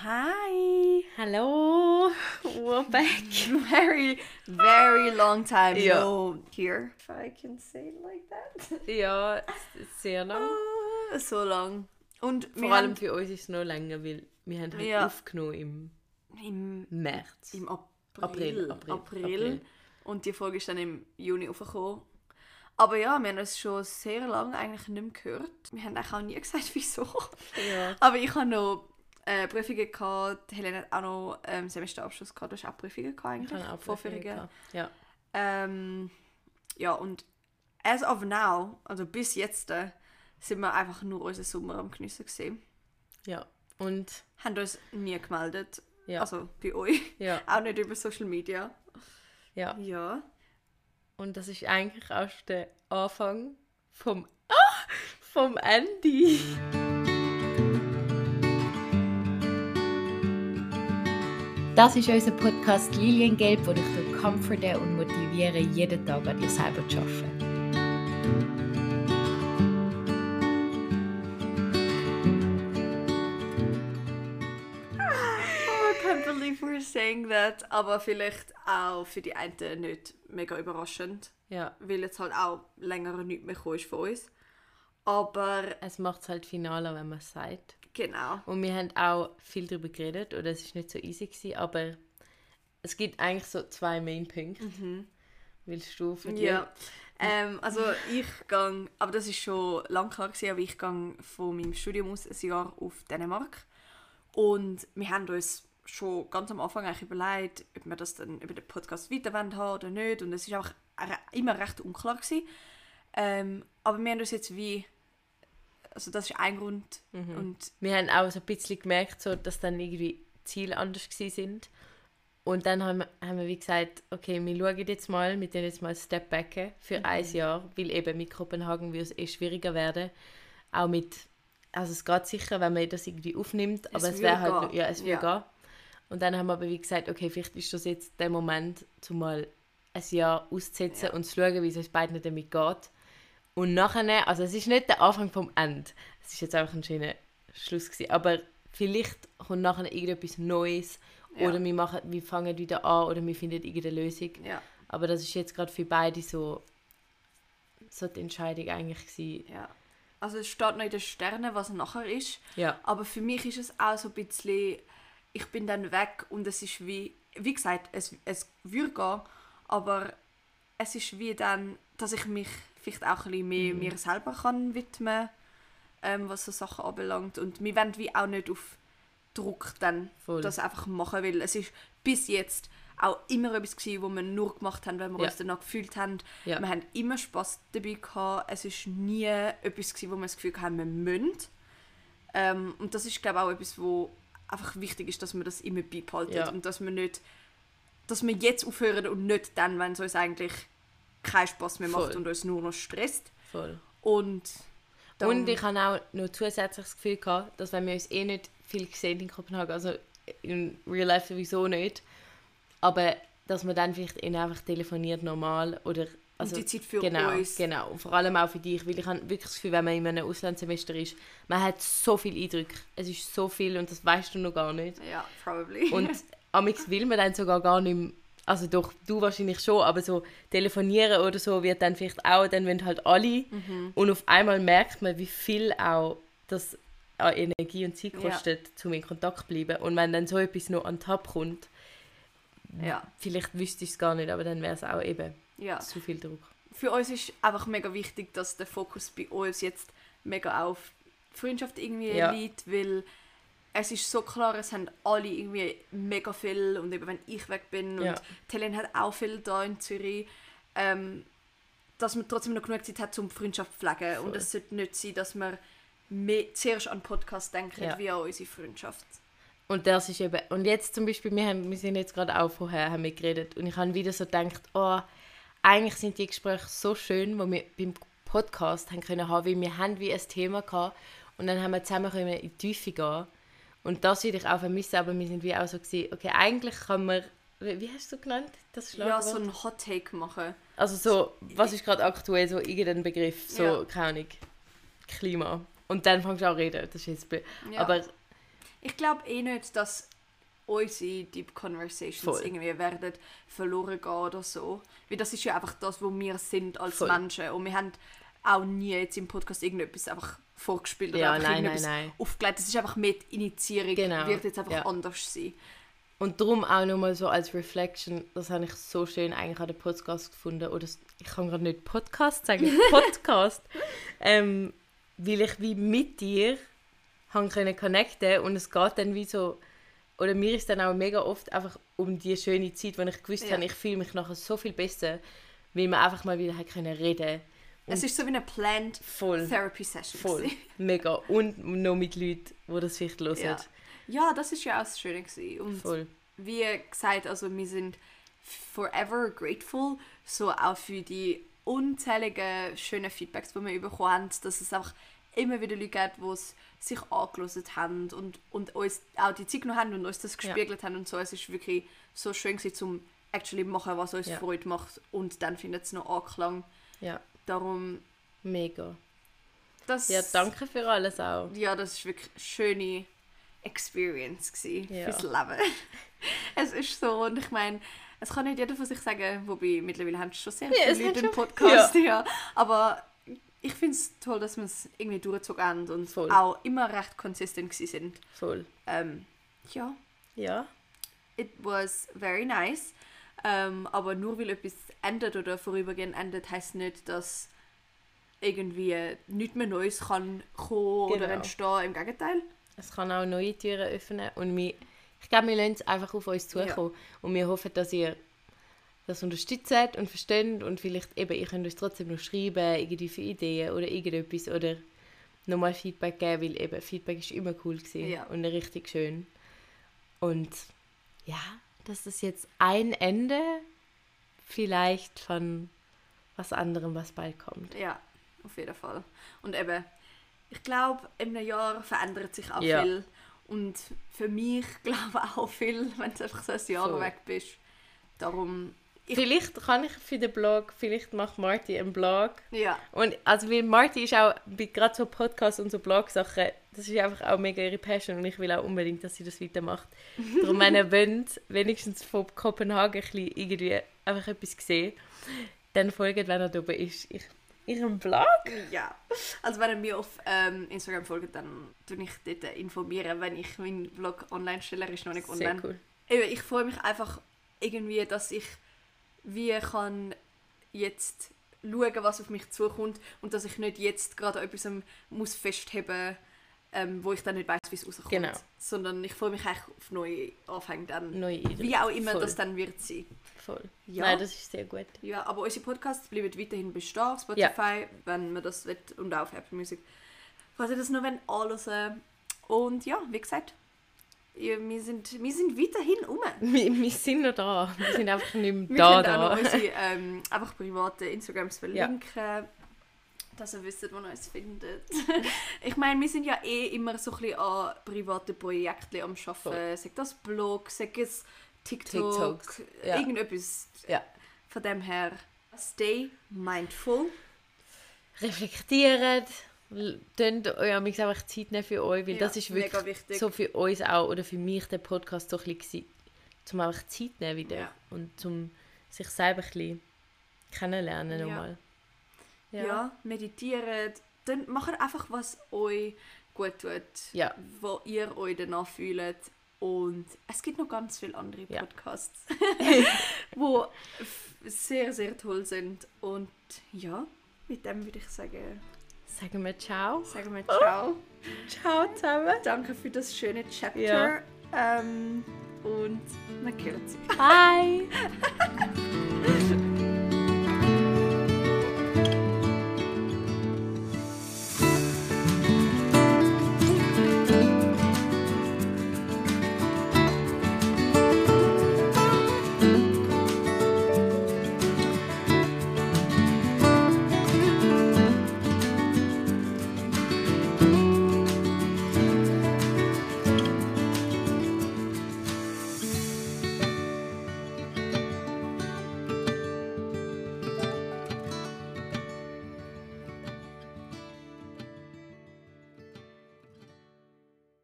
Hi. Hello. We're back. Very, very long time no here. If I can say it like that. Ja, sehr lang. So lang. Und vor allem für uns ist es noch länger, weil wir haben halt aufgenommen im März. Im April. Und die Folge ist dann im Juni aufgekommen. Aber ja, wir haben es schon sehr lange eigentlich nicht mehr gehört. Wir haben eigentlich auch nie gesagt, wieso. Ja. Aber ich habe noch Prüfungen gehabt. Helene hat auch noch Semesterabschluss gehabt. Du hast auch Prüfungen gehabt eigentlich? Ich habe auch Prüfungen gehabt. Ja. Ja, und as of now, also bis jetzt, sind wir einfach nur unseren Sommer am Geniessen gewesen. Ja. Und haben uns nie gemeldet. Ja. Also bei euch. Ja. Auch nicht über Social Media. Ja. Ja. Und das ist eigentlich auch schon der Anfang vom Ende. Das ist unser Podcast Liliengelb, der dich comforten und motivieren, jeden Tag an dir selber zu arbeiten. I can't believe we're saying that. Aber vielleicht auch für die einen nicht mega überraschend. Ja. Weil jetzt halt auch länger nichts mehr ist von uns. Aber es macht es halt finaler, wenn man es sagt. Genau. Und wir haben auch viel darüber geredet, oder es war nicht so easy gewesen, aber es gibt eigentlich so 2 Main-Punkte. Willst du von dir? Ja. Also ich gehe, aber das ist schon lange klar gewesen, aber ich gehe von meinem Studium aus ein Jahr auf Dänemark. Und wir haben uns schon ganz am Anfang eigentlich überlegt, ob wir das dann über den Podcast weiter haben oder nicht. Und es war auch immer recht unklar gewesen. Aber wir haben uns jetzt wie... Also das ist ein Grund. Und wir haben auch so ein bisschen gemerkt, so, dass dann irgendwie Ziele anders sind. Und dann haben wir wie gesagt, okay, wir schauen jetzt mal, wir tun jetzt mal Step Back für 1 Jahr, weil eben mit Kopenhagen wird es schwieriger werden. Auch mit, also es geht sicher, wenn man das irgendwie aufnimmt, aber es wäre halt, es würde gehen. Und dann haben wir aber wie gesagt, okay, vielleicht ist das jetzt der Moment, um mal ein Jahr auszusetzen und zu schauen, wie es uns beiden damit geht. Und nachher, also es ist nicht der Anfang vom Ende, es ist jetzt einfach ein schöner Schluss gewesen, aber vielleicht kommt nachher irgendetwas Neues oder wir fangen wieder an oder wir finden irgendeine Lösung. Ja. Aber das ist jetzt gerade für beide so die Entscheidung eigentlich gewesen. Ja. Also es steht noch in den Sternen, was nachher ist, ja. Aber für mich ist es auch so ein bisschen, ich bin dann weg und es ist wie gesagt, es würde gehen, aber es ist wie dann, dass ich mich vielleicht auch ein bisschen mehr mir selber kann widmen, was so Sachen anbelangt. Und wir wollen wie auch nicht auf Druck dann das einfach machen, weil es ist bis jetzt auch immer etwas gewesen, was wir nur gemacht haben, weil wir uns danach gefühlt haben. Ja. Wir haben immer Spass dabei gehabt. Es ist nie etwas gewesen, wo wir das Gefühl haben, wir müssen. Und das ist, glaube ich, auch etwas, wo einfach wichtig ist, dass wir das immer beibehalten und dass wir jetzt aufhören und nicht dann, wenn es uns eigentlich keinen Spass mehr macht und uns nur noch stresst. Voll. Und ich habe auch noch zusätzlich das Gefühl gehabt, dass wenn wir uns nicht viel gesehen in Kopenhagen, also in Real Life sowieso nicht, aber dass man dann vielleicht einfach telefoniert normal oder also und die Zeit für uns. Genau, und vor allem auch für dich, weil ich habe wirklich das Gefühl, wenn man in einem Auslandssemester ist, man hat so viele Eindrücke, es ist so viel und das weißt du noch gar nicht. Ja, probably. Und amigs will man dann sogar gar nicht mehr, also doch, du wahrscheinlich schon, aber so telefonieren oder so wird dann vielleicht auch, dann wollen halt alle und auf einmal merkt man, wie viel auch das an Energie und Zeit kostet, um in Kontakt zu bleiben. Und wenn dann so etwas noch an den Tab kommt, vielleicht wüsste ich es gar nicht, aber dann wäre es auch eben zu viel Druck. Für uns ist einfach mega wichtig, dass der Fokus bei uns jetzt mega auf Freundschaft irgendwie liegt, weil es ist so klar, es haben alle irgendwie mega viel und eben wenn ich weg bin und Helene hat auch viel da in Zürich, dass man trotzdem noch genug Zeit hat, um Freundschaft zu pflegen. Voll. Und es sollte nicht sein, dass man zuerst an Podcast denken, wie an unsere Freundschaft. Und das ist eben, und jetzt zum Beispiel, wir sind jetzt gerade auch vorher haben wir geredet und ich habe wieder so gedacht, eigentlich sind die Gespräche so schön, wo wir beim Podcast haben können haben, weil wir haben wie ein Thema gehabt und dann haben wir zusammen in die Tiefe gehen. Und das würde ich auch vermissen, aber wir sind wie auch so gewesen, okay, eigentlich kann man, wie hast du genannt, das Schlagwort? Ja, so einen Hot Take machen. Also so, was ist gerade aktuell, so irgendein Begriff, so, keine Ahnung, Klima. Und dann fängst du auch an reden, das ist jetzt aber Ich glaube nicht, dass unsere Deep Conversations Voll. irgendwie werden verloren gehen oder so. Weil das ist ja einfach das, wo wir sind als Voll. Menschen. Und wir haben auch nie jetzt im Podcast irgendetwas einfach vorgespielt oder Ja, einfach nein, irgendetwas nein. aufgelegt. Das ist einfach mit Initiierung, Genau, wird jetzt einfach ja. anders sein. Und darum auch nochmal so als Reflection, das habe ich so schön eigentlich an den Podcast gefunden. Oder ich kann gerade nicht Podcast sagen, Podcast. Weil ich wie mit dir haben können connecten und es geht dann wie so, oder mir ist dann auch mega oft einfach um die schöne Zeit, wo ich gewusst habe, ich fühle mich nachher so viel besser, weil wir einfach mal wieder können reden. Und Es ist so wie eine Planned voll, Therapy Session. voll, gewesen. mega. Und noch mit Leuten, die das vielleicht hören. Ja. Ja, das ist ja auch das Schöne gewesen. Und Voll. wie gesagt, also wir sind forever grateful, so auch für die unzähligen schönen Feedbacks, die wir bekommen haben, dass es einfach immer wieder Leute gibt, die es sich angehört haben und uns auch die Zeit genommen haben und uns das gespiegelt haben und so. Es ist wirklich so schön gewesen, um actually machen, was uns Freude macht und dann findet es noch Anklang. Ja, Darum, mega. das... Ja, danke für alles auch. Ja, das ist wirklich eine schöne Experience gewesen Ja. fürs Leben. Es ist so, und ich meine, es kann nicht jeder von sich sagen, wobei mittlerweile haben schon sehr Ja, es viele hat Leute einen schon- Podcast, ja. Aber ich finde es toll, dass wir es irgendwie durchgezogen haben und Voll. auch immer recht konsistent gewesen sind. Voll. Ja, Ja, it was very nice. Aber nur weil etwas endet oder vorübergehend endet, heisst nicht, dass irgendwie nichts mehr Neues kann kommen oder Genau. entstehen. Im Gegenteil. es kann auch neue Türen öffnen und ich glaube, wir lassen es einfach auf uns zukommen und wir hoffen, dass ihr das unterstützt und versteht und vielleicht eben, ihr könnt uns trotzdem noch schreiben, irgendwie für Ideen oder irgendetwas oder nochmal Feedback geben, weil eben Feedback ist immer cool gewesen Ja. und richtig schön. Und ja, das ist jetzt ein Ende vielleicht von was anderem, was bald kommt. Ja, auf jeden Fall. Und eben, ich glaube, in einem Jahr verändert sich auch Ja. viel. Und für mich glaube ich auch viel, wenn du einfach so ein Jahr Voll. weg bist. Darum, Vielleicht kann ich für den Blog, vielleicht macht Marty einen Blog. ja, Und also weil Marty ist auch, gerade so Podcasts und so Blog-Sachen, das ist einfach auch mega ihre Passion und ich will auch unbedingt, dass sie das weitermacht. Darum, wenn ihr wollt, wenigstens von Kopenhagen ein bisschen irgendwie einfach etwas sehen, dann folgt, wenn er da oben ist, ihrem Blog. ja. Also wenn ihr mir auf Instagram folgt, dann tue ich dort informieren, wenn ich meinen Vlog online stelle. Er ist noch nicht Sehr online. cool. Eben, ich freue mich einfach irgendwie, dass ich wie kann jetzt schauen, was auf mich zukommt und dass ich nicht jetzt gerade an etwas muss festheben, wo ich dann nicht weiss, wie es rauskommt. Genau. Sondern ich freue mich eigentlich auf neue Anfänge dann. Neue Ideen. Wie auch immer Voll. das dann wird sein. Voll. Ja. Nein, das ist sehr gut. Ja, aber unsere Podcasts bleiben weiterhin bestehen auf Spotify, wenn man das will, und auch auf Apple Music. Falls ihr das noch anhören. Und ja, wie gesagt, wir sind weiterhin rum. Wir sind noch da. Wir sind einfach nicht mehr Wir da. können auch noch da. unsere einfach private Instagrams verlinken, dass ihr wisst, wo ihr uns findet. Ich meine, wir sind ja immer so ein bisschen an privaten Projekten am Arbeiten. Voll. Sei das Blog, sei es TikTok, TikToks, ja. irgendetwas. Ja. Von dem her, stay mindful. Reflektiert, könnt euch einfach Zeit nehmen für euch, weil Ja, das ist mega wirklich wichtig. so für uns auch, oder für mich der Podcast so ein bisschen, zum einfach Zeit nehmen wieder Ja. und zum sich selber ein bisschen kennenlernen Ja. nochmal. Ja, meditiert. Dann macht einfach, was euch gut tut, Ja. wo ihr euch danach fühlt. Und es gibt noch ganz viele andere Ja. Podcasts, die sehr, sehr toll sind. Und ja, mit dem würde ich sagen, Sagen wir ciao. sagen wir ciao. Ciao zusammen. Danke für das schöne Chapter. Ja. Und man hört sich. Bye.